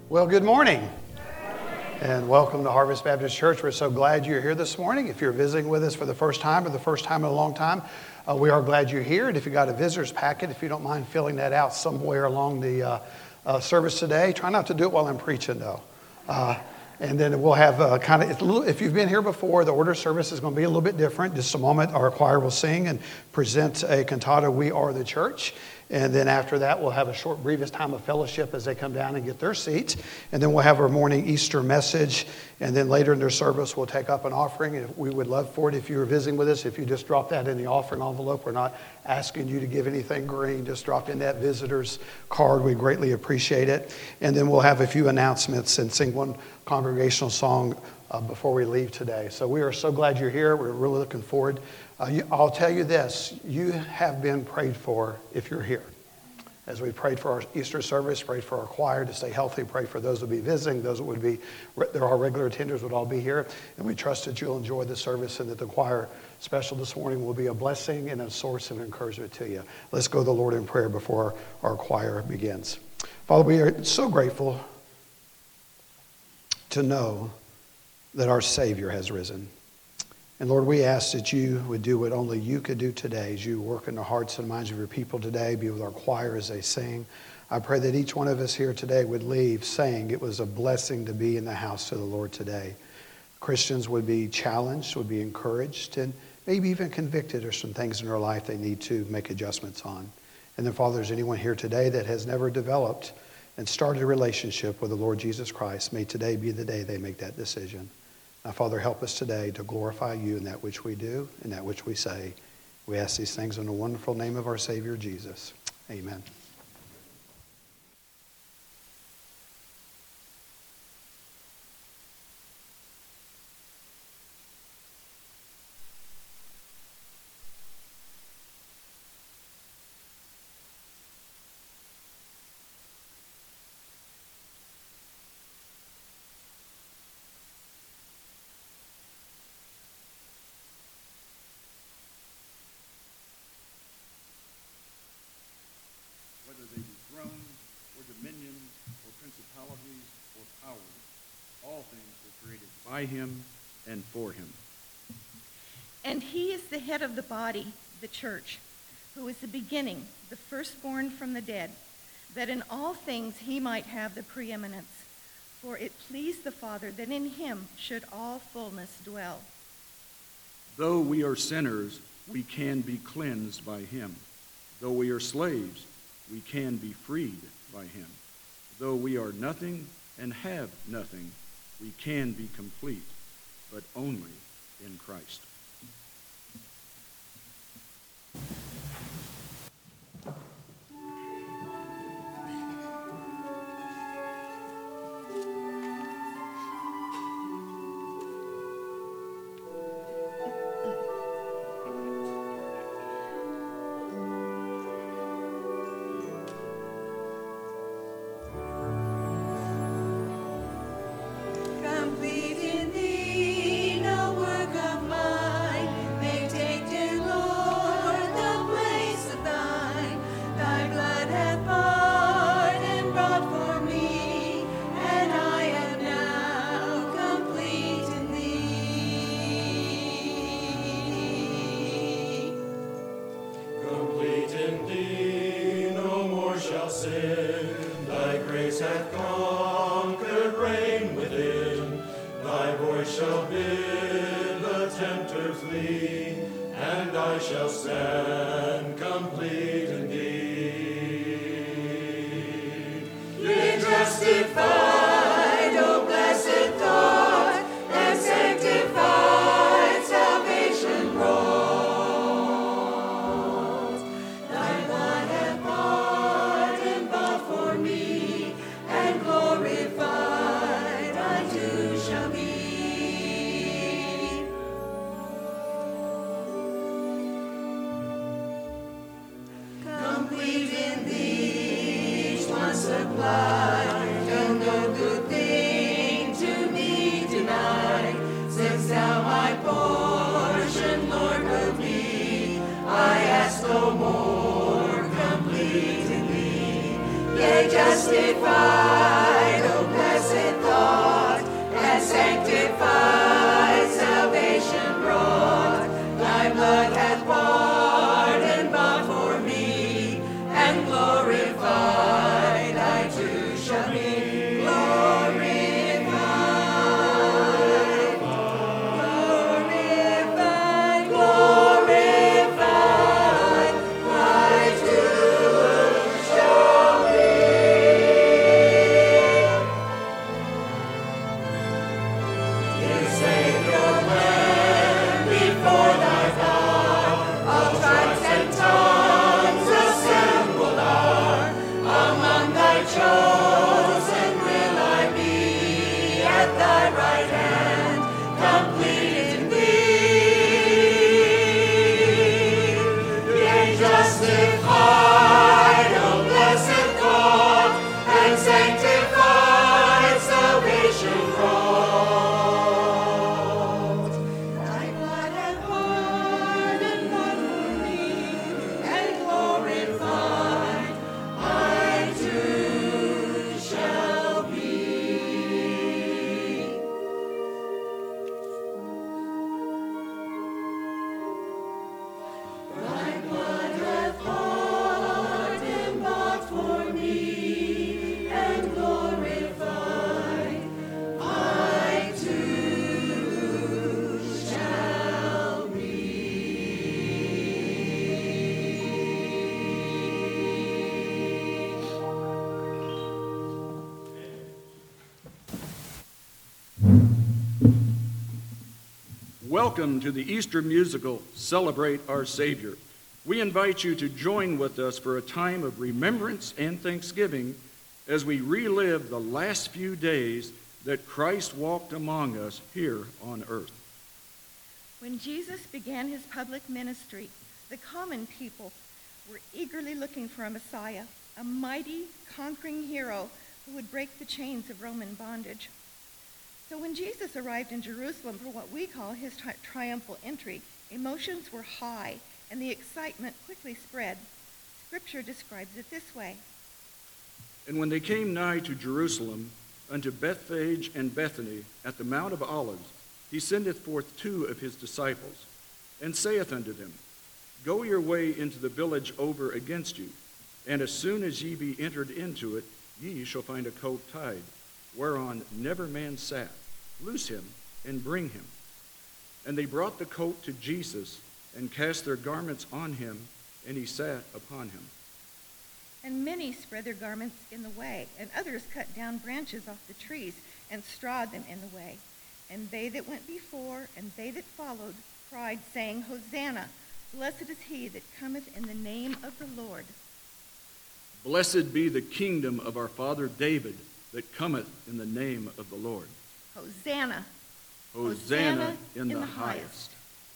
Well, good morning and welcome to Harvest Baptist Church. We're so glad you're here this morning. If you're visiting with us for the first time or the first time in a long time, we are glad you're here. And if you got a visitor's packet, if you don't mind filling that out somewhere along the service today, try not to do it while I'm preaching though. And then we'll have if you've been here before, the order service is going to be a little bit different. Just a moment, our choir will sing and present a cantata, We Are the Church. And then after that, we'll have a short, briefest time of fellowship as they come down and get their seats. And then we'll have our morning Easter message. And then later in their service, we'll take up an offering. And we would love for it if you were visiting with us, if you just drop that in the offering envelope. We're not asking you to give anything green. Just drop in that visitor's card. We greatly appreciate it. And then we'll have a few announcements and sing one congregational song before we leave today. So we are so glad you're here. We're really looking forward. I'll tell you this, you have been prayed for if you're here. As we prayed for our Easter service, prayed for our choir to stay healthy, prayed for those who would be visiting, those that would be, there are regular attenders would all be here. And we trust that you'll enjoy the service and that the choir special this morning will be a blessing and a source of encouragement to you. Let's go to the Lord in prayer before our choir begins. Father, we are so grateful to know that our Savior has risen. And Lord, we ask that you would do what only you could do today as you work in the hearts and minds of your people today, be with our choir as they sing. I pray that each one of us here today would leave saying it was a blessing to be in the house of the Lord today. Christians would be challenged, would be encouraged, and maybe even convicted of some things in their life they need to make adjustments on. And then, Father, is anyone here today that has never developed and started a relationship with the Lord Jesus Christ, may today be the day they make that decision. Now, Father, help us today to glorify you in that which we do and that which we say. We ask these things in the wonderful name of our Savior, Jesus. Amen. Whether they be thrones, or dominions, or principalities, or powers, all things were created by him and for him. And he is the head of the body, the church, who is the beginning, the firstborn from the dead, that in all things he might have the preeminence. For it pleased the Father that in him should all fullness dwell. Though we are sinners, we can be cleansed by him. Though we are slaves, we can be freed by him. Though we are nothing and have nothing, we can be complete, but only in Christ. Justified, oh Welcome to the Easter musical, Celebrate Our Savior. We invite you to join with us for a time of remembrance and thanksgiving as we relive the last few days that Christ walked among us here on earth. When Jesus began his public ministry, the common people were eagerly looking for a Messiah, a mighty, conquering hero who would break the chains of Roman bondage. So when Jesus arrived in Jerusalem for what we call his triumphal entry, emotions were high and the excitement quickly spread. Scripture describes it this way. And when they came nigh to Jerusalem, unto Bethphage and Bethany, at the Mount of Olives, he sendeth forth 2 of his disciples, and saith unto them, Go your way into the village over against you, and as soon as ye be entered into it, ye shall find a colt tied, whereon never man sat. Loose him, and bring him. And they brought the colt to Jesus, and cast their garments on him, and he sat upon him. And many spread their garments in the way, and others cut down branches off the trees, and strawed them in the way. And they that went before, and they that followed, cried, saying, Hosanna, blessed is he that cometh in the name of the Lord. Blessed be the kingdom of our father David, that cometh in the name of the Lord. Hosanna. Hosanna in the highest.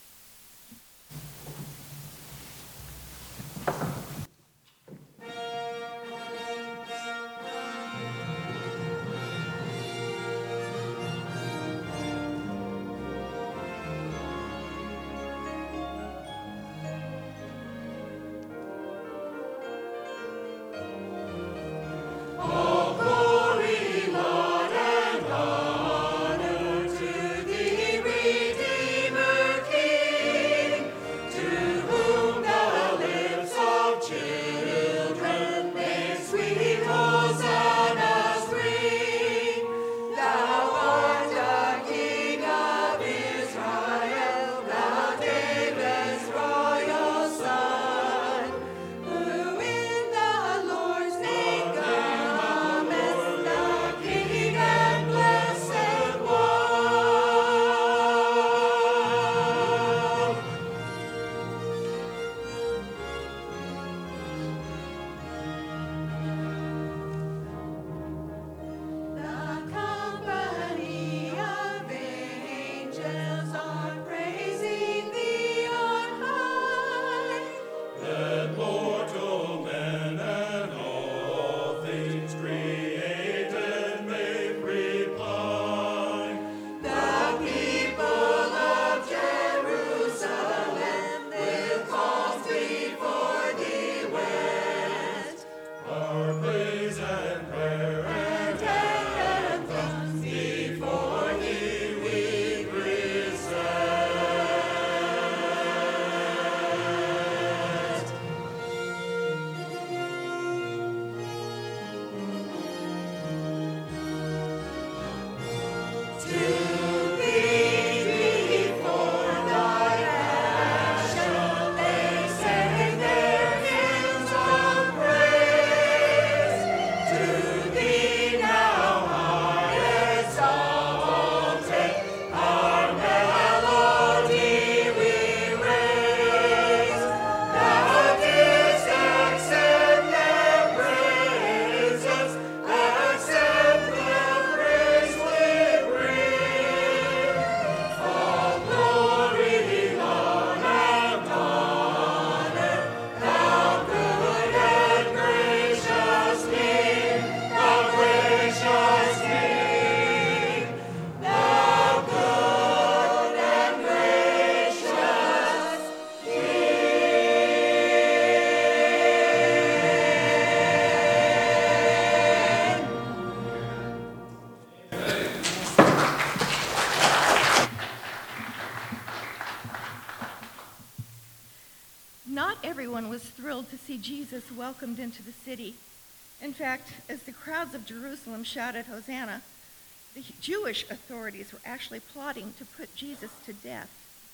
Not everyone was thrilled to see Jesus welcomed into the city. In fact, as the crowds of Jerusalem shouted Hosanna, the Jewish authorities were actually plotting to put Jesus to death.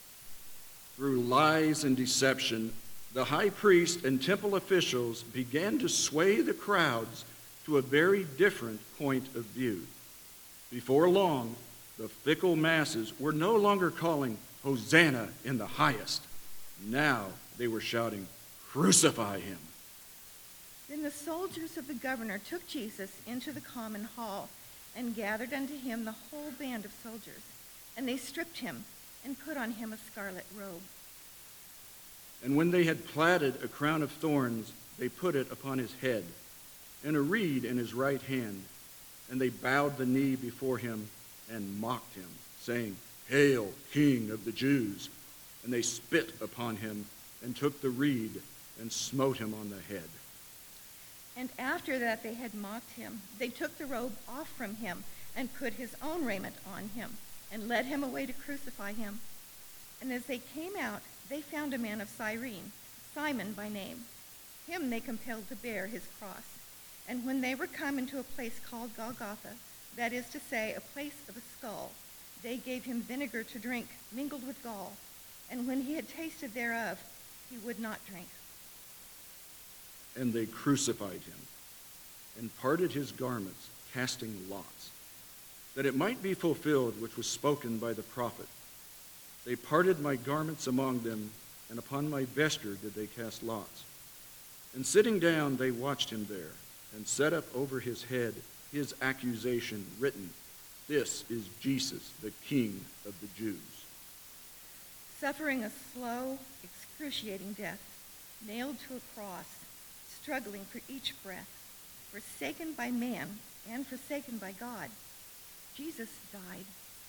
Through lies and deception, the high priest and temple officials began to sway the crowds to a very different point of view. Before long, The fickle masses were no longer calling, "Hosanna in the highest." Now they were shouting, "Crucify him." Then the soldiers of the governor took Jesus into the common hall and gathered unto him the whole band of soldiers. And they stripped him and put on him a scarlet robe. And when they had platted a crown of thorns, they put it upon his head, and a reed in his right hand. And they bowed the knee before him and mocked him, saying, "Hail, King of the Jews!" And they spit upon him and took the reed and smote him on the head. And after that they had mocked him, they took the robe off from him and put his own raiment on him and led him away to crucify him. And as they came out, they found a man of Cyrene, Simon by name. Him they compelled to bear his cross. And when they were come into a place called Golgotha, that is to say, a place of a skull, they gave him vinegar to drink, mingled with gall. And when he had tasted thereof, he would not drink. And they crucified him and parted his garments, casting lots, that it might be fulfilled which was spoken by the prophet. They parted my garments among them, and upon my vesture did they cast lots. And sitting down, they watched him there, and set up over his head his accusation written, "This is Jesus, the King of the Jews." Suffering a slow, excruciating death, nailed to a cross, struggling for each breath, forsaken by man and forsaken by God, Jesus died.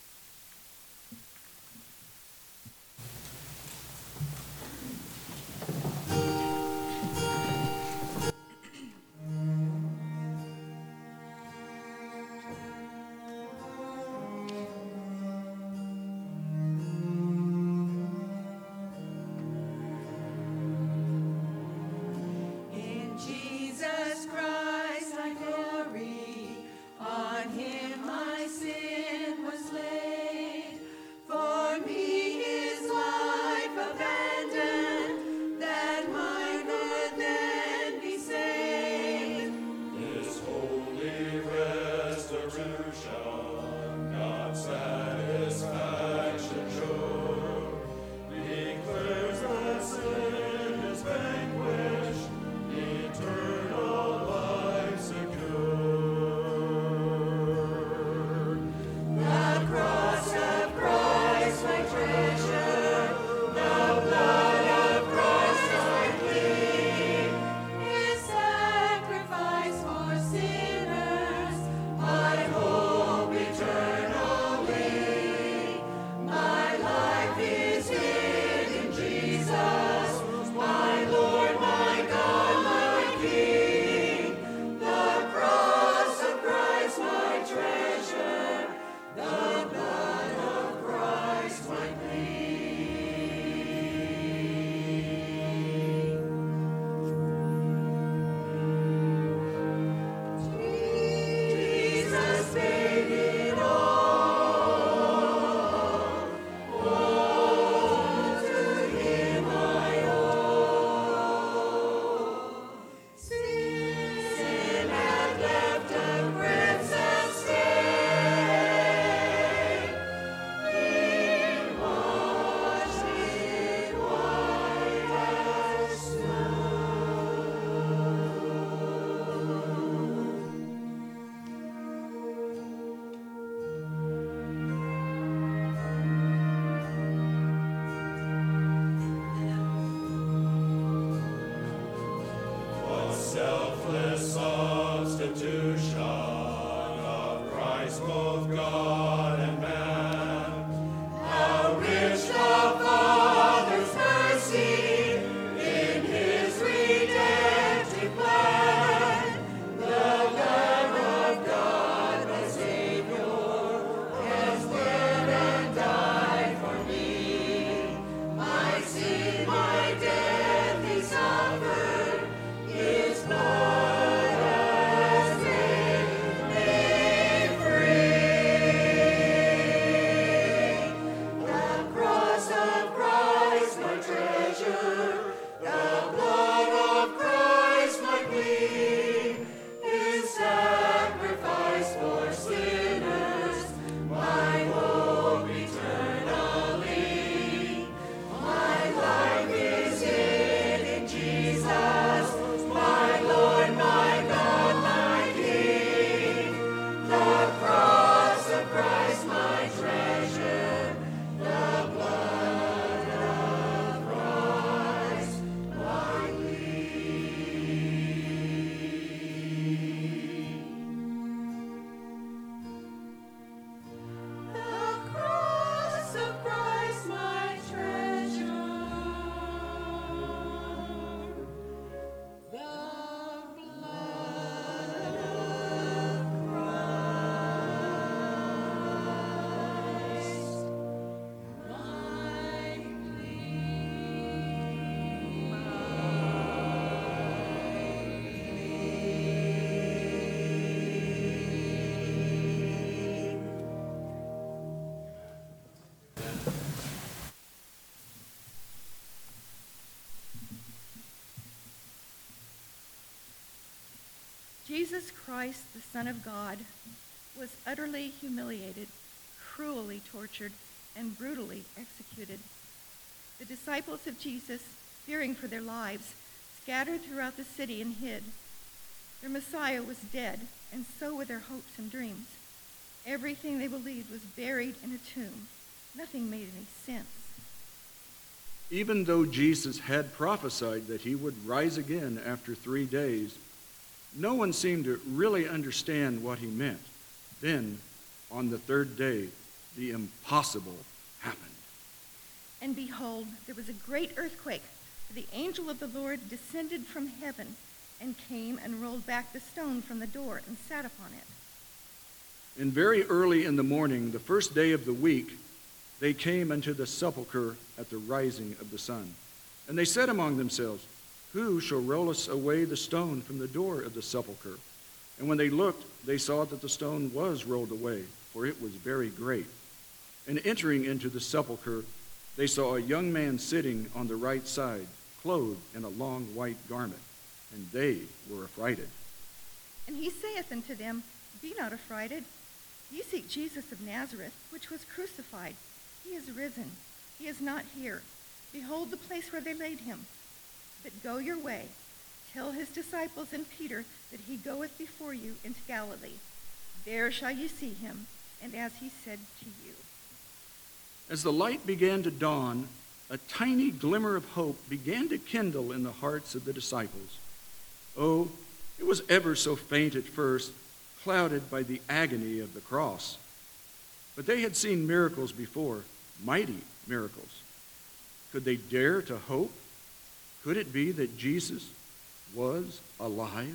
In Jesus Christ I glory, on him my sin was Jesus Christ, the Son of God, was utterly humiliated, cruelly tortured, and brutally executed. The disciples of Jesus, fearing for their lives, scattered throughout the city and hid. Their Messiah was dead, and so were their hopes and dreams. Everything they believed was buried in a tomb. Nothing made any sense. Even though Jesus had prophesied that he would rise again after 3 days, no one seemed to really understand what he meant. Then, on the third day, the impossible happened. And behold, there was a great earthquake, for the angel of the Lord descended from heaven and came and rolled back the stone from the door and sat upon it. And very early in the morning, the first day of the week, they came unto the sepulchre at the rising of the sun. And they said among themselves, Who shall roll us away the stone from the door of the sepulchre? And when they looked, they saw that the stone was rolled away, for it was very great. And entering into the sepulchre, they saw a young man sitting on the right side, clothed in a long white garment, and they were affrighted. And he saith unto them, Be not affrighted. Ye seek Jesus of Nazareth, which was crucified. He is risen. He is not here. Behold the place where they laid him. But go your way. Tell his disciples and Peter that he goeth before you into Galilee. There shall ye see him, and as he said to you. As the light began to dawn, a tiny glimmer of hope began to kindle in the hearts of the disciples. Oh, it was ever so faint at first, clouded by the agony of the cross. But they had seen miracles before, mighty miracles. Could they dare to hope? Could it be that Jesus was alive?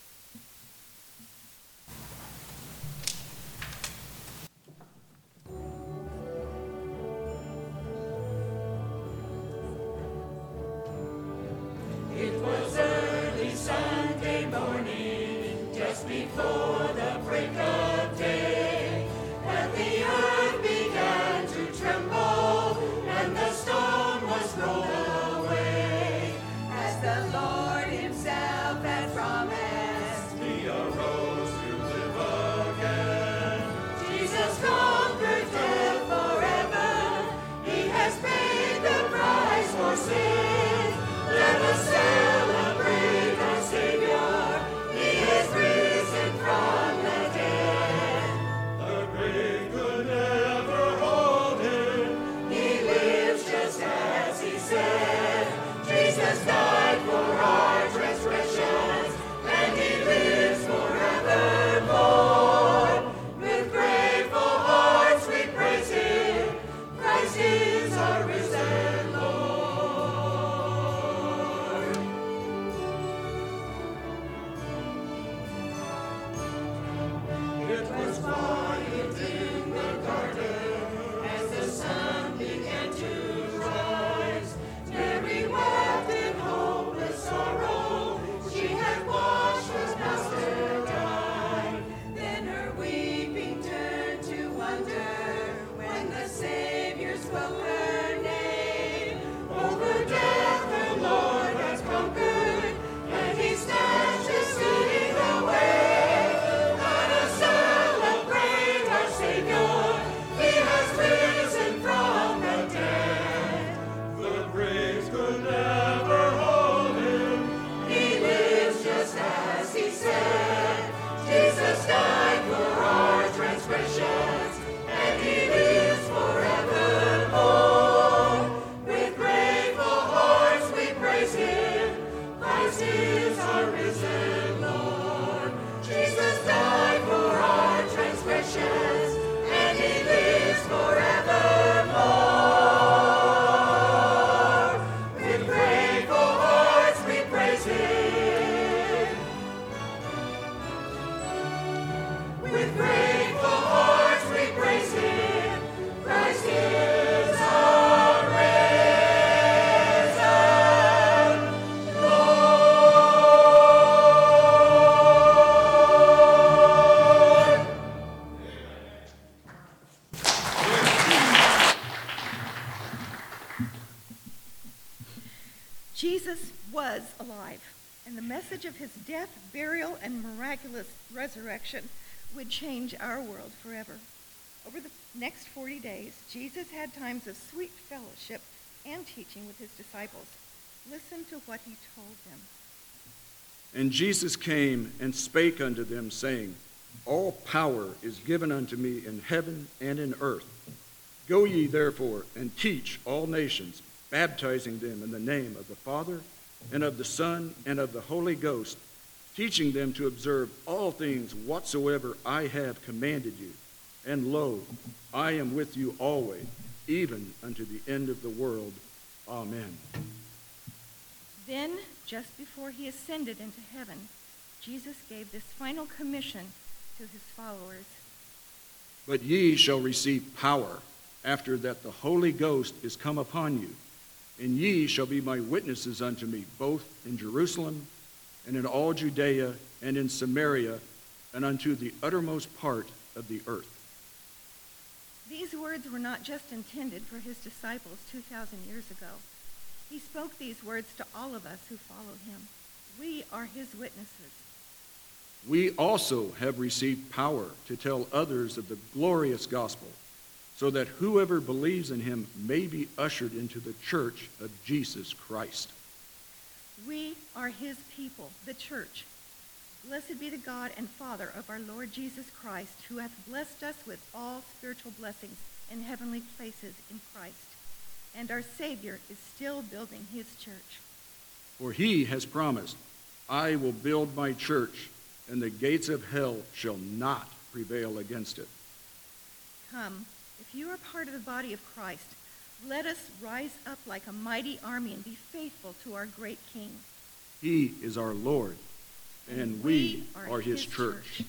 It was early Sunday morning, just before the break of day, that the earth began to tremble and the stone was rolled away. As the Lord himself had promised, he arose to live again. Jesus conquered death forever. He has paid the price for sin. Let us celebrate our Savior. He is risen from the dead. The grave could never hold him. He lives just as he said. Jesus died for our transgressions, and he lives forevermore. With grateful hearts we praise him. Christ is our risen Lord. It was quiet in the garden as the sun began to rise. Mary wept in hopeless sorrow. She had watched her master die. Then her weeping turned to wonder when the Savior spoke her name. Over death the Lord has conquered, and he snatches sin away. Let us celebrate our Savior. He has risen from the dead. The graves could never hold him. He lives just as he said. Jesus died for our transgressions, and he lives forevermore. With grateful hearts we praise him. Christ is our risen Lord. Jesus died for our transgressions, and he lives forevermore. With grateful hearts we praise him. With grateful hearts we praise him. Christ is our risen Lord. Jesus was alive. And the message of his death, burial, and miraculous resurrection would change our world forever. Over the next 40 days, Jesus had times of sweet fellowship and teaching with his disciples. Listen to what he told them. And Jesus came and spake unto them, saying, All power is given unto me in heaven and in earth. Go ye therefore and teach all nations, baptizing them in the name of the Father, and of the Son, and of the Holy Ghost, teaching them to observe all things whatsoever I have commanded you. And lo, I am with you always, even unto the end of the world. Amen. Then, just before he ascended into heaven, Jesus gave this final commission to his followers. But ye shall receive power, after that the Holy Ghost is come upon you, and ye shall be my witnesses unto me, both in Jerusalem, and in all Judea, and in Samaria, and unto the uttermost part of the earth. These words were not just intended for his disciples 2,000 years ago. He spoke these words to all of us who follow him. We are his witnesses. We also have received power to tell others of the glorious gospel, so that whoever believes in him may be ushered into the church of Jesus Christ. We are his people, the church. Blessed be the God and Father of our Lord Jesus Christ, who hath blessed us with all spiritual blessings in heavenly places in Christ. And our Savior is still building his church. For he has promised, I will build my church, and the gates of hell shall not prevail against it. Come, if you are part of the body of Christ, let us rise up like a mighty army and be faithful to our great King. He is our Lord, and we are his church.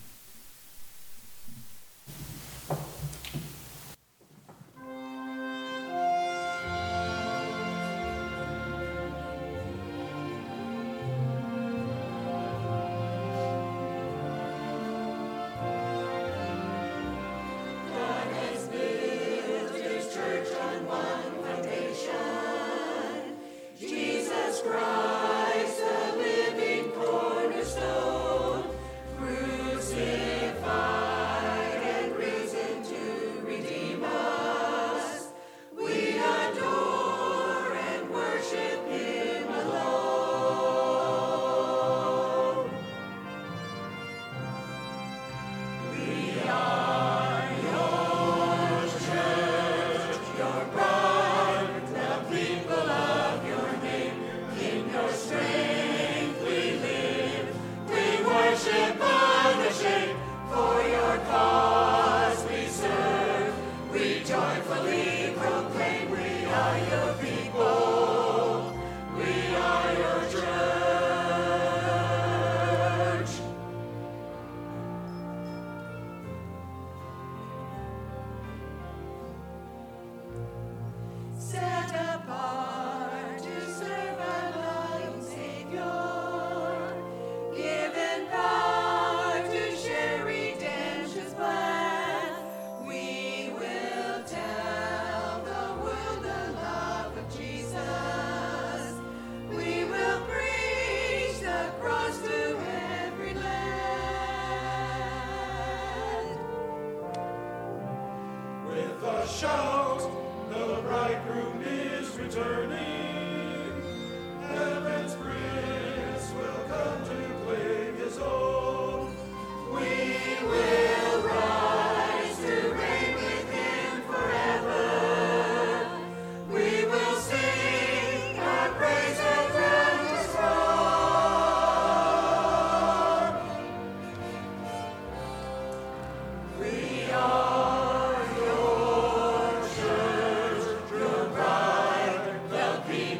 Shout, the bridegroom is returning. Heaven's prince will come to claim his own. We will rise to reign with him forever. We will sing our praises round his throne. We are the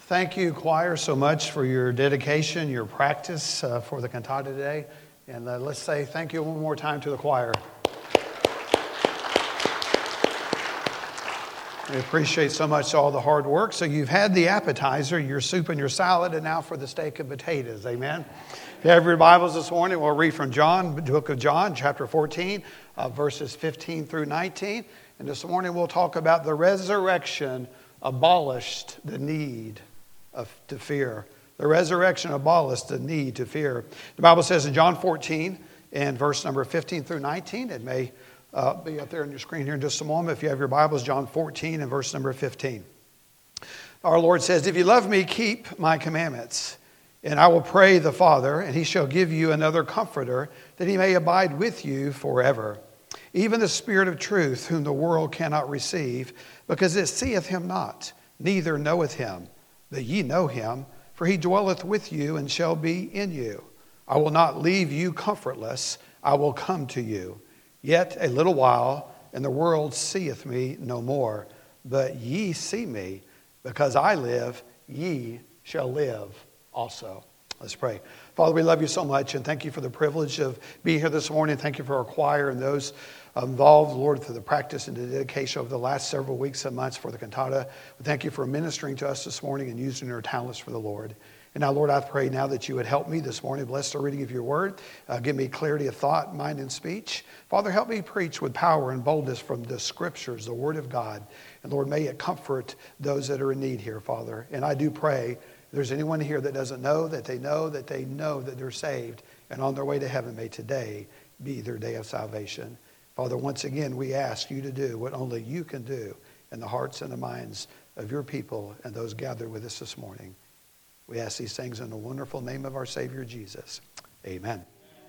Thank you, choir, so much for your dedication, your practice for the cantata today. And let's say thank you one more time to the choir. We appreciate so much all the hard work. So you've had the appetizer, your soup and your salad, and now for the steak and potatoes. Amen. If you have your Bibles this morning, we'll read from John, the book of John, chapter 14, verses 15 through 19. And this morning we'll talk about the resurrection abolished the need to fear. The resurrection abolished the need to fear. The Bible says in John 14 and verse number 15 through 19, it may be up there on your screen here in just a moment. If you have your Bibles, John 14 and verse number 15. Our Lord says, "If you love me, keep my commandments, and I will pray the Father, and he shall give you another comforter, that he may abide with you forever. Even the Spirit of truth, whom the world cannot receive, because it seeth him not, neither knoweth him. But ye know him, for he dwelleth with you and shall be in you. I will not leave you comfortless, I will come to you. Yet a little while, and the world seeth me no more. But ye see me, because I live, ye shall live also." Let's pray. Father, we love you so much, and thank you for the privilege of being here this morning. Thank you for our choir and those involved, Lord, for the practice and the dedication over the last several weeks and months for the cantata. We thank you for ministering to us this morning and using your talents for the Lord. And now, Lord, I pray now that you would help me this morning. Bless the reading of your word. Give me clarity of thought, mind, and speech. Father, help me preach with power and boldness from the scriptures, the word of God. And Lord, may it comfort those that are in need here, Father. And I do pray, if there's anyone here that doesn't know that they know that they know that they're saved and on their way to heaven, may today be their day of salvation. Father, once again, we ask you to do what only you can do in the hearts and the minds of your people and those gathered with us this morning. We ask these things in the wonderful name of our Savior, Jesus. Amen.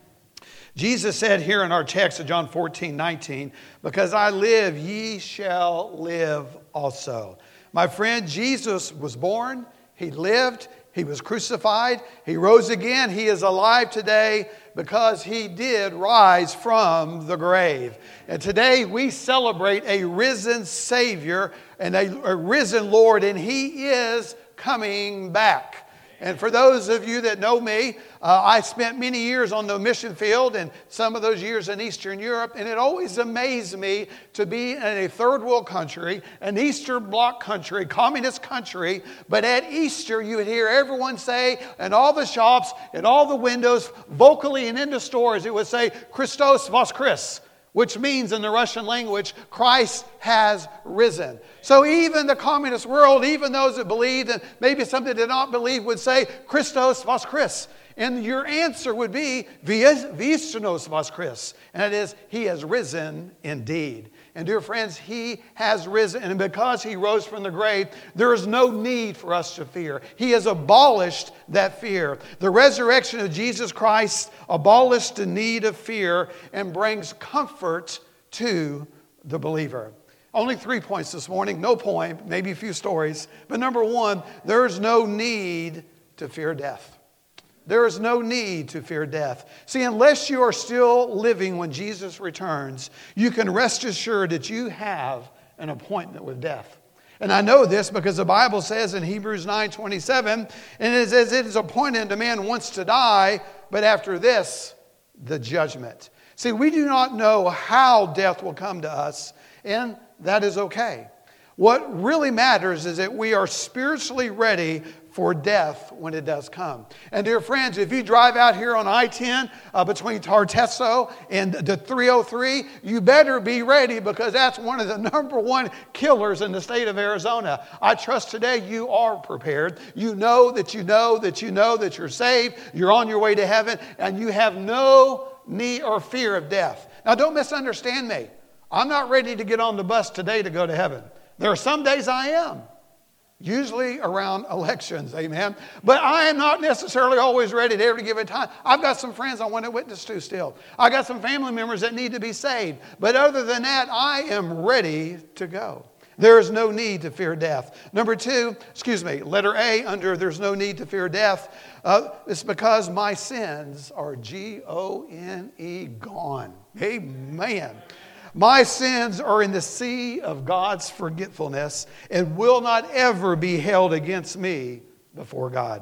Jesus said here in our text of John 14:19, "Because I live, ye shall live also." My friend, Jesus was born, he lived, he was crucified, he rose again, he is alive today because he did rise from the grave. And today we celebrate a risen Savior and a risen Lord, and he is coming back. And for those of you that know me, I spent many years on the mission field and some of those years in Eastern Europe. And it always amazed me to be in a third world country, an Eastern Bloc country, communist country. But at Easter, you would hear everyone say, in all the shops, in all the windows, vocally and in the stores, it would say, "Christos Voskris," which means in the Russian language, Christ has risen. So even the communist world, even those that believed and maybe some that did not believe would say, "Christos Voskris." And your answer would be, "Vistinos Voskris." And that is, he has risen indeed. And dear friends, he has risen. And because he rose from the grave, there is no need for us to fear. He has abolished that fear. The resurrection of Jesus Christ abolished the need of fear and brings comfort to the believer. Only 3 points this morning. No poem, maybe a few stories. But number one, there is no need to fear death. There is no need to fear death. See, unless you are still living when Jesus returns, you can rest assured that you have an appointment with death. And I know this because the Bible says in Hebrews 9:27, and it says, "It is appointed unto man once to die, but after this, the judgment." See, we do not know how death will come to us, and that is okay. What really matters is that we are spiritually ready for death when it does come. And dear friends, if you drive out here on I-10 between Tartesso and the 303, you better be ready because that's one of the number one killers in the state of Arizona. I trust today you are prepared. You know that you know that you know that you're saved, you're on your way to heaven, and you have no need or fear of death. Now don't misunderstand me. I'm not ready to get on the bus today to go to heaven. There are some days I am. Usually around elections, amen. But I am not necessarily always ready at every given time. I've got some friends I want to witness to still. I got some family members that need to be saved. But other than that, I am ready to go. There is no need to fear death. Number two, letter A under there's no need to fear death. It's because my sins are Gone. Amen. My sins are in the sea of God's forgetfulness and will not ever be held against me before God.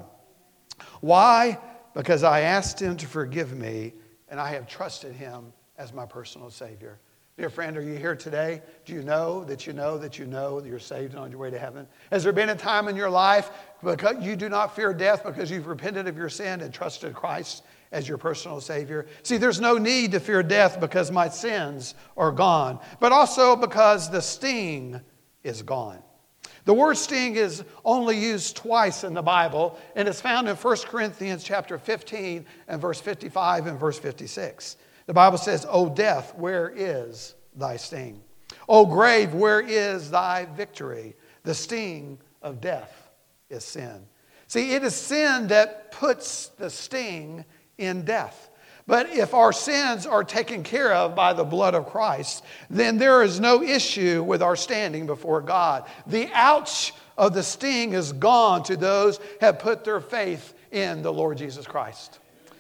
Why? Because I asked Him to forgive me, and I have trusted Him as my personal Savior. Dear friend, are you here today? Do you know that you're saved and on your way to heaven? Has there been a time in your life because you do not fear death because you've repented of your sin and trusted Christ as your personal Savior? See, there's no need to fear death because my sins are gone, but also because the sting is gone. The word sting is only used twice in the Bible, and it's found in 1 Corinthians chapter 15 and verse 55 and verse 56. The Bible says, O death, where is thy sting? O grave, where is thy victory? The sting of death is sin. See, it is sin that puts the sting in death. But if our sins are taken care of by the blood of Christ, then there is no issue with our standing before God. The ouch of the sting is gone to those who have put their faith in the Lord Jesus Christ.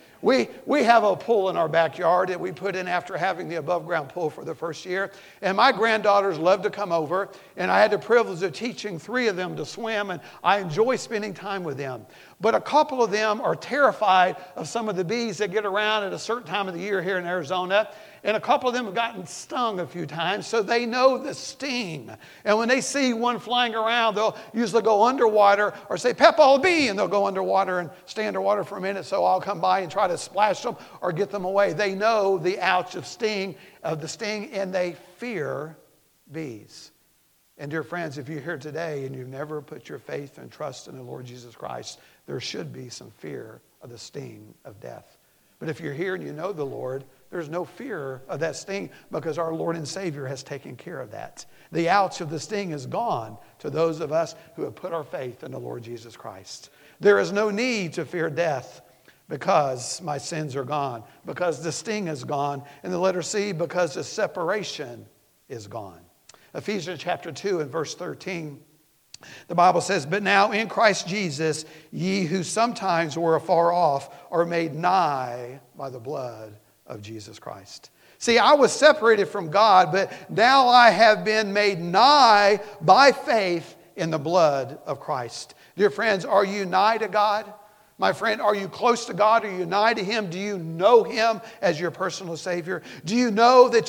We have a pool in our backyard that we put in after having the above ground pool for the first year. And my granddaughters love to come over. And I had the privilege of teaching 3 of them to swim. And I enjoy spending time with them. But a couple of them are terrified of some of the bees that get around at a certain time of the year here in Arizona. And a couple of them have gotten stung a few times, so they know the sting. And when they see one flying around, they'll usually go underwater or say, "Pep, all bee," and they'll go underwater and stay underwater for a minute, so I'll come by and try to splash them or get them away. They know the ouch of the sting, and they fear bees. And dear friends, if you're here today and you've never put your faith and trust in the Lord Jesus Christ, there should be some fear of the sting of death. But if you're here and you know the Lord, there's no fear of that sting because our Lord and Savior has taken care of that. The ouch of the sting is gone to those of us who have put our faith in the Lord Jesus Christ. There is no need to fear death because my sins are gone, because the sting is gone. And the letter C, because the separation is gone. Ephesians chapter 2 and verse 13. The Bible says, "But now in Christ Jesus, ye who sometimes were afar off are made nigh by the blood of Jesus Christ." See, I was separated from God, but now I have been made nigh by faith in the blood of Christ. Dear friends, are you nigh to God? My friend, are you close to God? Are you nigh to Him? Do you know Him as your personal Savior? Do you know that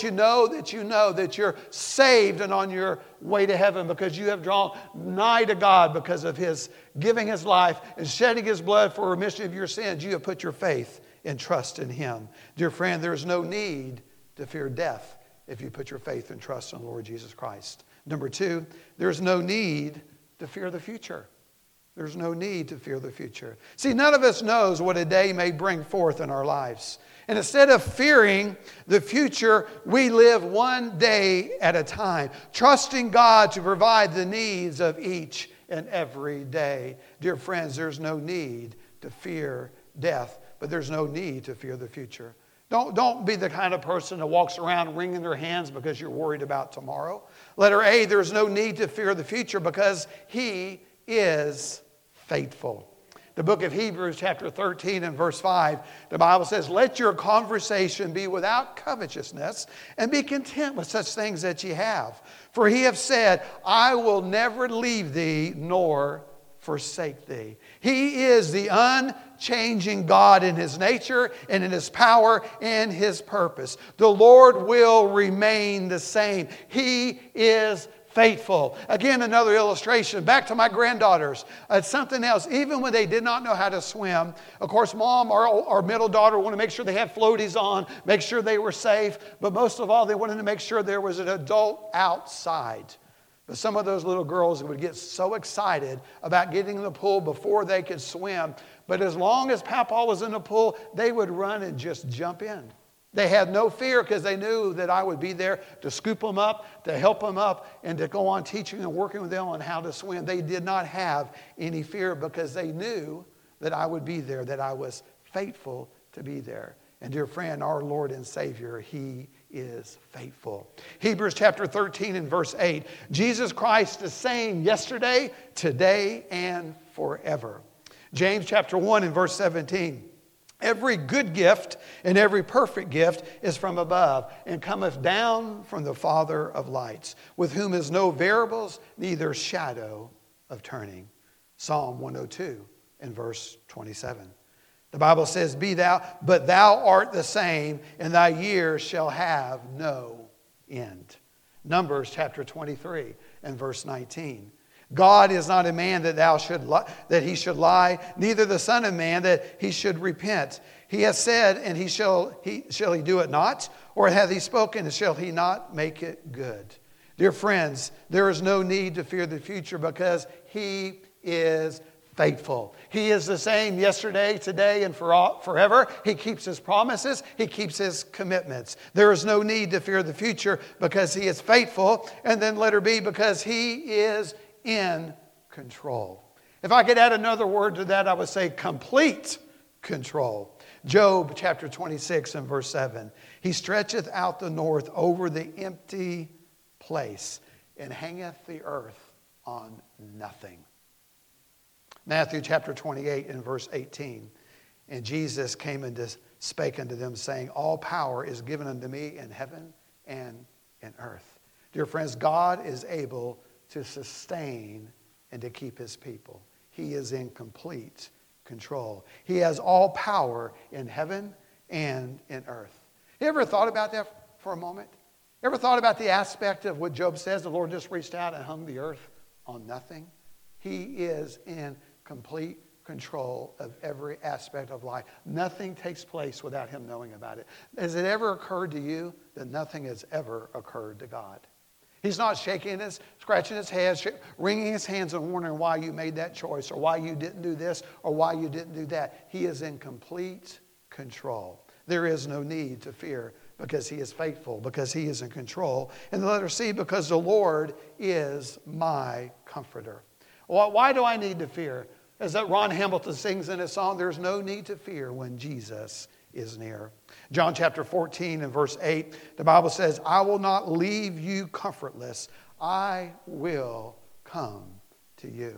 you're saved and on your way to heaven because you have drawn nigh to God because of His giving His life and shedding His blood for remission of your sins? You have put your faith and trust in Him. Dear friend, there is no need to fear death if you put your faith and trust in the Lord Jesus Christ. Number 2, there's no need to fear the future. There's no need to fear the future. See, none of us knows what a day may bring forth in our lives. And instead of fearing the future, we live one day at a time, trusting God to provide the needs of each and every day. Dear friends, there's no need to fear death, but there's no need to fear the future. Don't be the kind of person that walks around wringing their hands because you're worried about tomorrow. Letter A, there's no need to fear the future because He is faithful. The book of Hebrews chapter 13 and verse 5, the Bible says, "Let your conversation be without covetousness and be content with such things that ye have. For He hath said, I will never leave thee nor forsake thee." He is the unchanging God in His nature and in His power and His purpose. The Lord will remain the same. He is faithful. Again, another illustration. Back to my granddaughters. It's something else. Even when they did not know how to swim, of course, Mom, our middle daughter, wanted to make sure they had floaties on, make sure they were safe. But most of all, they wanted to make sure there was an adult outside. But some of those little girls would get so excited about getting in the pool before they could swim. But as long as Papa was in the pool, they would run and just jump in. They had no fear because they knew that I would be there to scoop them up, to help them up, and to go on teaching and working with them on how to swim. They did not have any fear because they knew that I would be there, that I was faithful to be there. And dear friend, our Lord and Savior, He is faithful. Hebrews chapter 13 and verse 8. Jesus Christ the same yesterday, today, and forever. James chapter 1 and verse 17. Every good gift and every perfect gift is from above, and cometh down from the Father of lights, with whom is no variables, neither shadow of turning. Psalm 102 and verse 27. The Bible says, but thou art the same, and thy years shall have no end. Numbers chapter 23 and verse 19. God is not a man that he should lie, neither the Son of Man that he should repent. He has said, and shall he do it not? Or hath he spoken, and shall he not make it good? Dear friends, there is no need to fear the future, because he is faithful. He is the same yesterday, today, and forever. He keeps his promises. He keeps his commitments. There is no need to fear the future, because he is faithful. And then letter B, because he is in control. If I could add another word to that, I would say complete control. Job chapter 26 and verse 7. He stretcheth out the north over the empty place, and hangeth the earth on nothing. Matthew chapter 28 and verse 18. And Jesus came and spake unto them, saying, all power is given unto me in heaven and in earth. Dear friends, God is able to sustain and to keep his people. He is in complete control. He has all power in heaven and in earth. You ever thought about that for a moment? Ever thought about the aspect of what Job says? The Lord just reached out and hung the earth on nothing. He is in complete control of every aspect of life. Nothing takes place without him knowing about it. Has it ever occurred to you that nothing has ever occurred to God? He's not scratching his head, wringing his hands and wondering why you made that choice, or why you didn't do this, or why you didn't do that. He is in complete control. There is no need to fear, because he is faithful, because he is in control. And the letter C, because the Lord is my comforter. Why do I need to fear? As that Ron Hamilton sings in his song, there's no need to fear when Jesus is near. John chapter 14 and verse 8, the Bible says, I will not leave you comfortless. I will come to you.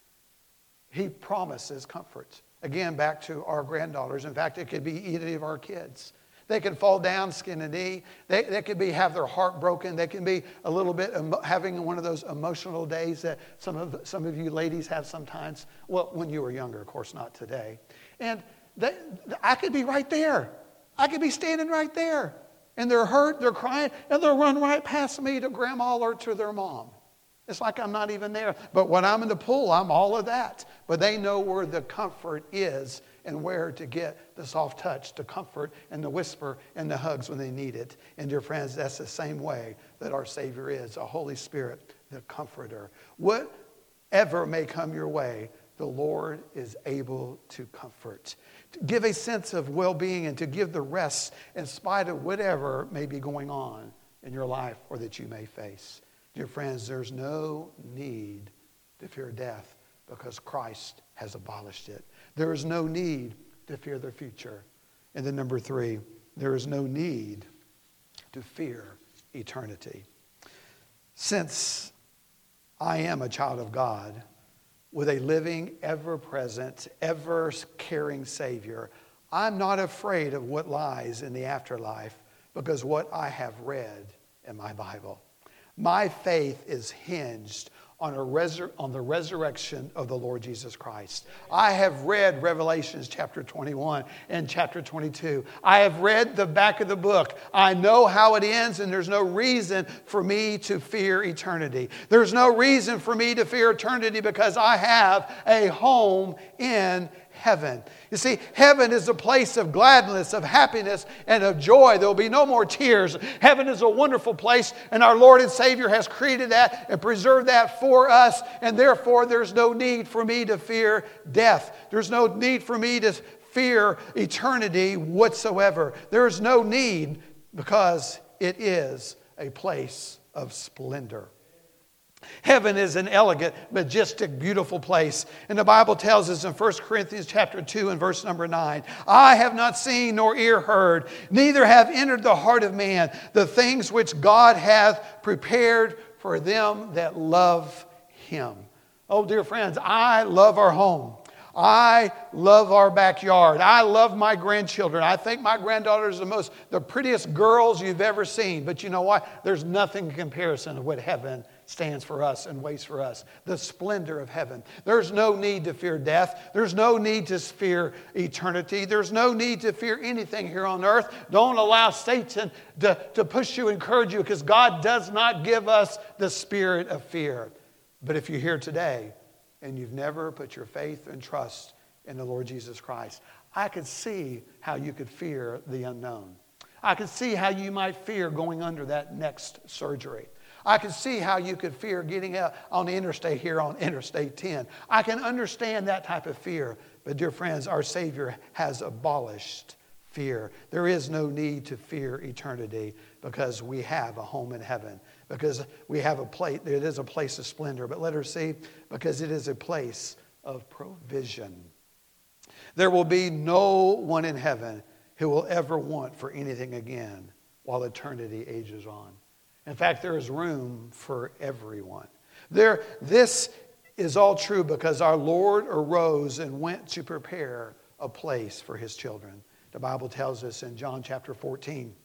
He promises comfort. Again, back to our granddaughters. In fact, it could be any of our kids. They could fall down skin and knee. They could have their heart broken. They can be a little bit having one of those emotional days that some of you ladies have sometimes. Well, when you were younger, of course, not today. And I could be right there. I could be standing right there. And they're hurt, they're crying, and they'll run right past me to grandma or to their mom. It's like I'm not even there. But when I'm in the pool, I'm all of that. But they know where the comfort is and where to get the soft touch, the comfort, and the whisper, and the hugs when they need it. And dear friends, that's the same way that our Savior is, the Holy Spirit, the Comforter. Whatever may come your way, the Lord is able to comfort, to give a sense of well-being, and to give the rest in spite of whatever may be going on in your life or that you may face. Dear friends, there's no need to fear death, because Christ has abolished it. There is no need to fear the future. And then number 3, there is no need to fear eternity. Since I am a child of God with a living, ever-present, ever-caring Savior, I'm not afraid of what lies in the afterlife, because what I have read in my Bible. My faith is hinged on the resurrection of the Lord Jesus Christ. I have read Revelations chapter 21 and chapter 22. I have read the back of the book. I know how it ends, and there's no reason for me to fear eternity. There's no reason for me to fear eternity, because I have a home in heaven. You see, heaven is a place of gladness, of happiness, and of joy. There will be no more tears. Heaven is a wonderful place, and our Lord and Savior has created that and preserved that for us, and therefore there's no need for me to fear death. There's no need for me to fear eternity whatsoever. There's no need, because it is a place of splendor. Heaven is an elegant, majestic, beautiful place. And the Bible tells us in 1 Corinthians chapter 2 and verse number 9, I have not seen nor ear heard, neither have entered the heart of man the things which God hath prepared for them that love him. Oh, dear friends, I love our home. I love our backyard. I love my grandchildren. I think my granddaughters are the prettiest girls you've ever seen. But you know what? There's nothing in comparison to what heaven stands for us and waits for us. The splendor of heaven. There's no need to fear death. There's no need to fear eternity. There's no need to fear anything here on earth. Don't allow Satan to push you, encourage you, because God does not give us the spirit of fear. But if you're here today and you've never put your faith and trust in the Lord Jesus Christ, I could see how you could fear the unknown. I could see how you might fear going under that next surgery. I could see how you could fear getting out on the interstate here on Interstate 10. I can understand that type of fear. But dear friends, our Savior has abolished fear. There is no need to fear eternity because we have a home in heaven. Because we have a place, it is a place of splendor. But let her see, because it is a place of provision. There will be no one in heaven who will ever want for anything again while eternity ages on. In fact, there is room for everyone. This is all true because our Lord arose and went to prepare a place for his children. The Bible tells us in John chapter 14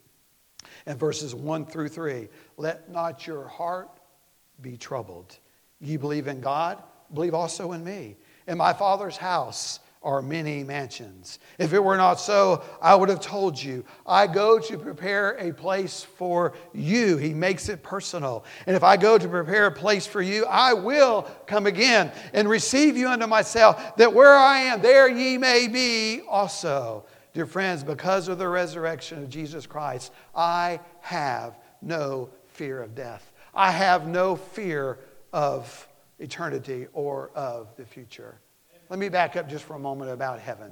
and verses 1 through 3, let not your heart be troubled. Ye believe in God, believe also in me. In my Father's house are many mansions. If it were not so, I would have told you. I go to prepare a place for you. He makes it personal. And if I go to prepare a place for you, I will come again and receive you unto myself, that where I am, there ye may be also. Dear friends, because of the resurrection of Jesus Christ, I have no fear of death. I have no fear of eternity or of the future. Let me back up just for a moment about heaven.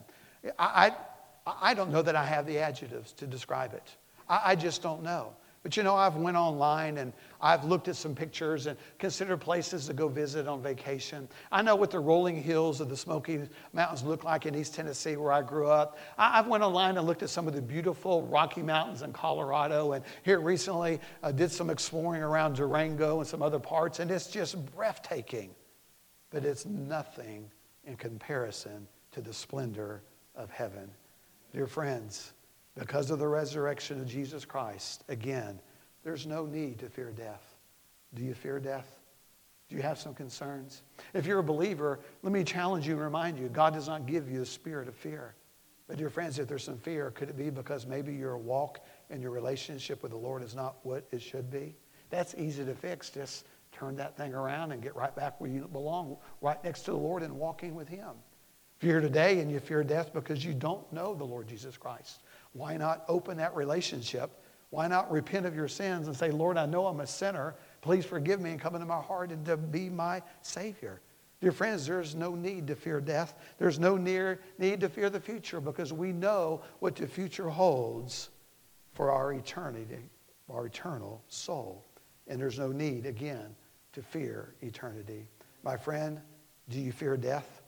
I don't know that I have the adjectives to describe it. I just don't know. But you know, I've went online and I've looked at some pictures and considered places to go visit on vacation. I know what the rolling hills of the Smoky Mountains look like in East Tennessee where I grew up. I've went online and looked at some of the beautiful Rocky Mountains in Colorado, and here recently did some exploring around Durango and some other parts, and it's just breathtaking. But it's nothing in comparison to the splendor of heaven. Dear friends, because of the resurrection of Jesus Christ, again, there's no need to fear death. Do you fear death? Do you have some concerns? If you're a believer, let me challenge you and remind you, God does not give you a spirit of fear. But dear friends, if there's some fear, could it be because maybe your walk and your relationship with the Lord is not what it should be? That's easy to fix. Just turn that thing around and get right back where you belong, right next to the Lord and walking with him. If you're here today and you fear death because you don't know the Lord Jesus Christ, why not open that relationship? Why not repent of your sins and say, Lord, I know I'm a sinner. Please forgive me and come into my heart and to be my Savior. Dear friends, there's no need to fear death. There's no need to fear the future because we know what the future holds for our eternity, our eternal soul. And there's no need, again, to fear eternity. My friend, do you fear death?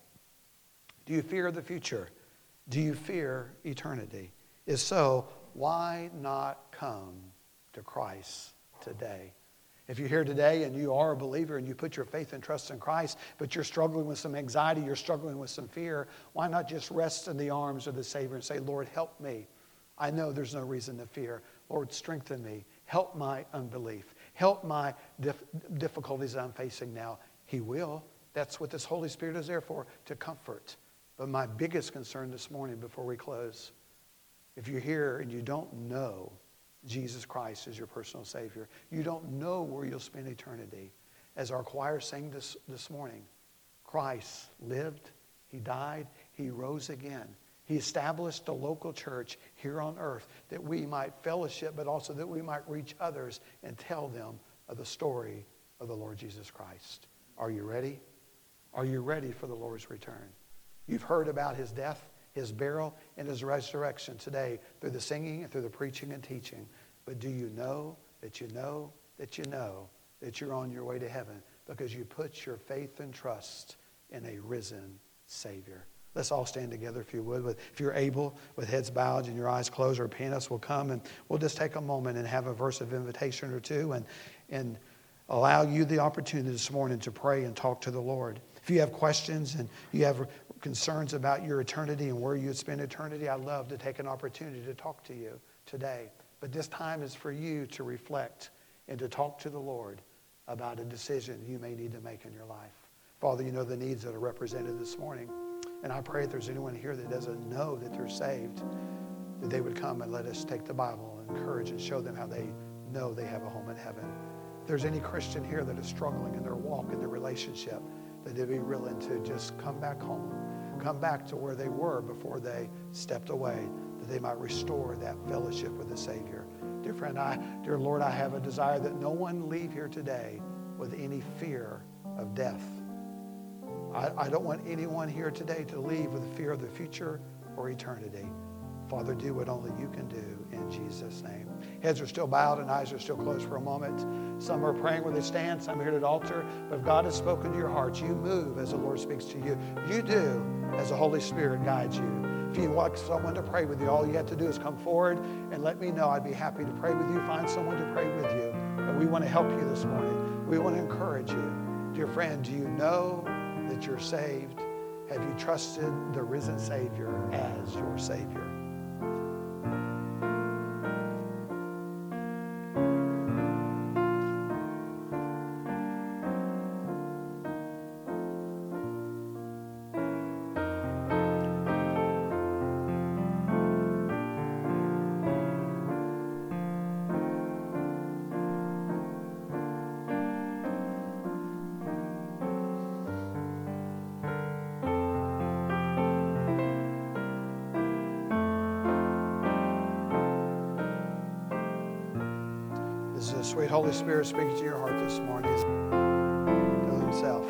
Do you fear the future? Do you fear eternity? If so, why not come to Christ today? If you're here today and you are a believer and you put your faith and trust in Christ, but you're struggling with some anxiety, you're struggling with some fear, why not just rest in the arms of the Savior and say, Lord, help me. I know there's no reason to fear. Lord, strengthen me. Help my unbelief. Help my difficulties that I'm facing now. He will. That's what this Holy Spirit is there for, to comfort. But my biggest concern this morning before we close, if you're here and you don't know Jesus Christ as your personal Savior, you don't know where you'll spend eternity. As our choir sang this morning, Christ lived, he died, he rose again. He established a local church here on earth that we might fellowship, but also that we might reach others and tell them of the story of the Lord Jesus Christ. Are you ready? Are you ready for the Lord's return? You've heard about his death, his burial, and his resurrection today through the singing and through the preaching and teaching. But do you know that you know that you know that you're on your way to heaven because you put your faith and trust in a risen Savior? Let's all stand together if you would. If you're able, with heads bowed and your eyes closed, our pianist will come and we'll just take a moment and have a verse of invitation or two and allow you the opportunity this morning to pray and talk to the Lord. If you have questions and you have concerns about your eternity and where you'd spend eternity, I'd love to take an opportunity to talk to you today. But this time is for you to reflect and to talk to the Lord about a decision you may need to make in your life. Father, you know the needs that are represented this morning. And I pray if there's anyone here that doesn't know that they're saved, that they would come and let us take the Bible and encourage and show them how they know they have a home in heaven. If there's any Christian here that is struggling in their walk, in their relationship, that they'd be willing to just come back home, come back to where they were before they stepped away, that they might restore that fellowship with the Savior. Dear friend, dear Lord, I have a desire that no one leave here today with any fear of death. I don't want anyone here today to leave with a fear of the future or eternity. Father, do what only you can do in Jesus' name. Heads are still bowed and eyes are still closed for a moment. Some are praying where they stand, some are here at the altar. But if God has spoken to your hearts, you move as the Lord speaks to you. You do as the Holy Spirit guides you. If you want someone to pray with you, all you have to do is come forward and let me know. I'd be happy to pray with you, find someone to pray with you. But we want to help you this morning. We want to encourage you. Dear friend, do you know that you're saved? Have you trusted the risen Savior as your Savior? This is the sweet Holy Spirit speaking to your heart this morning to himself.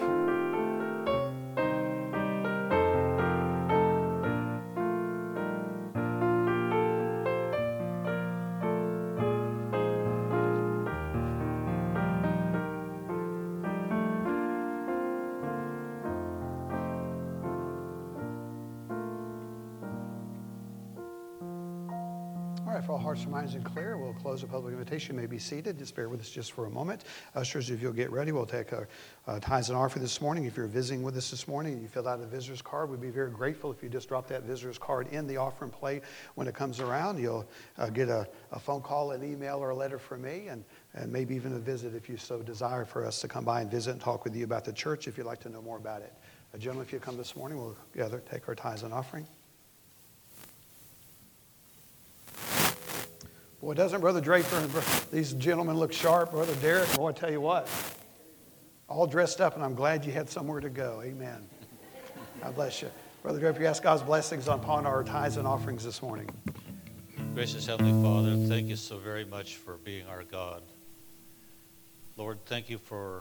All right, if all hearts and minds are clear, we'll close the public invitation. You may be seated. Just bear with us just for a moment. Ushers, if you'll get ready, we'll take our tithes and offering this morning. If you're visiting with us this morning and you filled out a visitor's card, we'd be very grateful if you just drop that visitor's card in the offering plate when it comes around. You'll get a phone call, an email, or a letter from me, and maybe even a visit if you so desire for us to come by and visit and talk with you about the church if you'd like to know more about it. Gentlemen, if you come this morning, we'll together take our tithes and offering. Boy, doesn't Brother Draper and these gentlemen look sharp? Brother Derek, boy, I tell you what, all dressed up, and I'm glad you had somewhere to go. Amen. God bless you. Brother Draper, you ask God's blessings upon our tithes and offerings this morning. Gracious Heavenly Father, thank you so very much for being our God. Lord, thank you for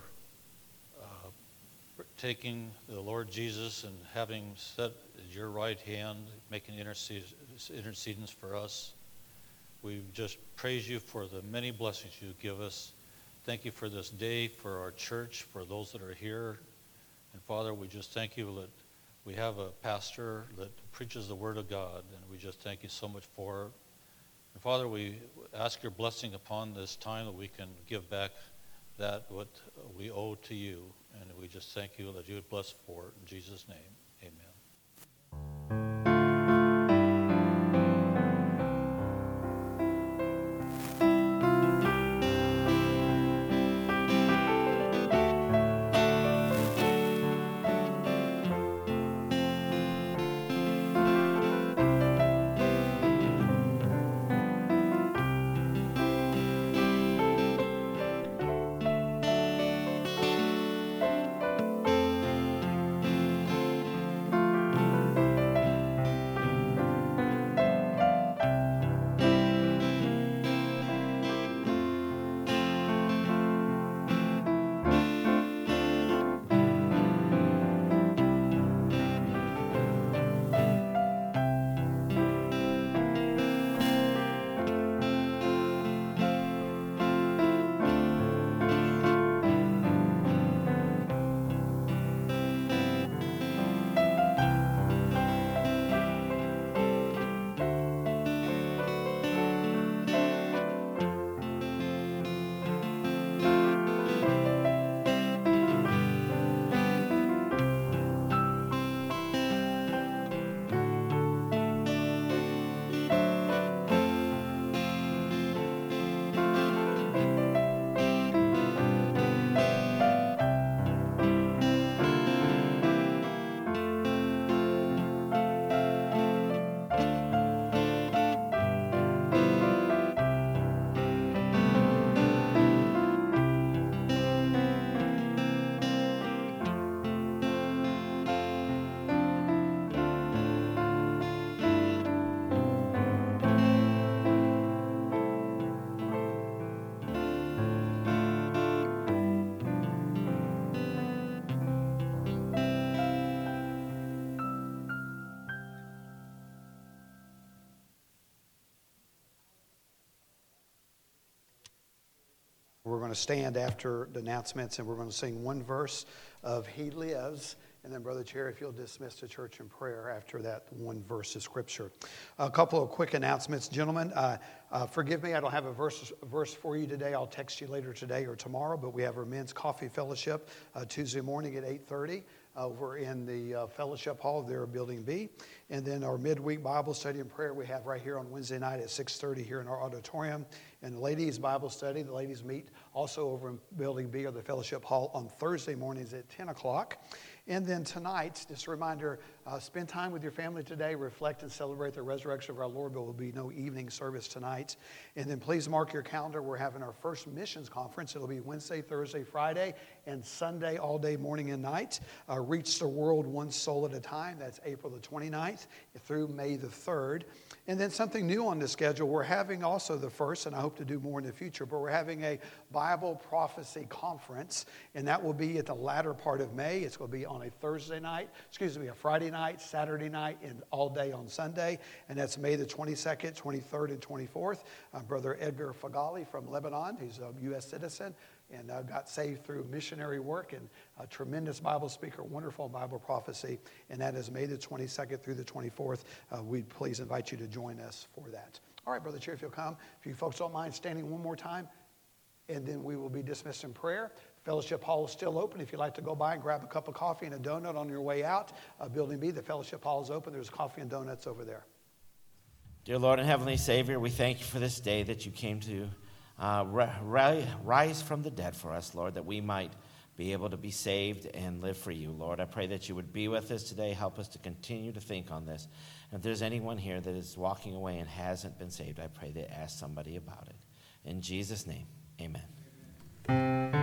taking the Lord Jesus and having set at your right hand, making intercedence for us. We just praise you for the many blessings you give us. Thank you for this day, for our church, for those that are here. And Father, we just thank you that we have a pastor that preaches the Word of God, and we just thank you so much for it. And Father, we ask your blessing upon this time that we can give back that what we owe to you. And we just thank you that you would bless for it. In Jesus' name, amen. We're going to stand after the announcements, and we're going to sing one verse of He Lives. And then, Brother Chair, if you'll dismiss the church in prayer after that one verse of Scripture. A couple of quick announcements. Gentlemen, forgive me, I don't have a verse for you today. I'll text you later today or tomorrow, but we have our men's coffee fellowship Tuesday morning at 8:30. Over in the fellowship hall there at Building B. And then our midweek Bible study and prayer we have right here on Wednesday night at 6:30 here in our auditorium. And the ladies' Bible study, the ladies meet also over in Building B or the fellowship hall on Thursday mornings at 10 o'clock. And then tonight, just a reminder, spend time with your family today, reflect and celebrate the resurrection of our Lord. There will be no evening service tonight. And then please mark your calendar. We're having our first missions conference. It'll be Wednesday, Thursday, Friday, and Sunday all day, morning and night. Reach the world one soul at a time. That's April the 29th through May the 3rd. And then something new on the schedule. We're having also the first, and I hope to do more in the future, but we're having a Bible prophecy conference, and that will be at the latter part of May. It's going to be on a a Friday night, Saturday night, and all day on Sunday. And that's May the 22nd, 23rd, and 24th. Brother Edgar Fagali from Lebanon, he's a U.S. citizen, and got saved through missionary work, and a tremendous Bible speaker, wonderful Bible prophecy, and that is May the 22nd through the 24th. We'd please invite you to join us for that. All right, Brother Chair, if you'll come. If you folks don't mind standing one more time, and then we will be dismissed in prayer. Fellowship Hall is still open. If you'd like to go by and grab a cup of coffee and a donut on your way out, Building B, the Fellowship Hall is open. There's coffee and donuts over there. Dear Lord and Heavenly Savior, we thank you for this day that you came to rise from the dead for us, Lord, that we might be able to be saved and live for you, Lord. I pray that you would be with us today. Help us to continue to think on this. And if there's anyone here that is walking away and hasn't been saved, I pray they ask somebody about it. In Jesus' name, amen.